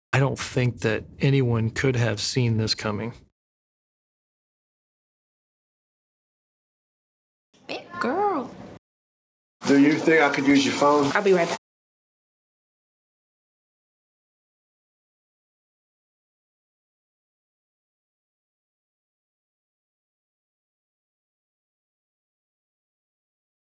I don't think that anyone could have seen this coming. Big girl. Do you think I could use your phone? I'll be right back.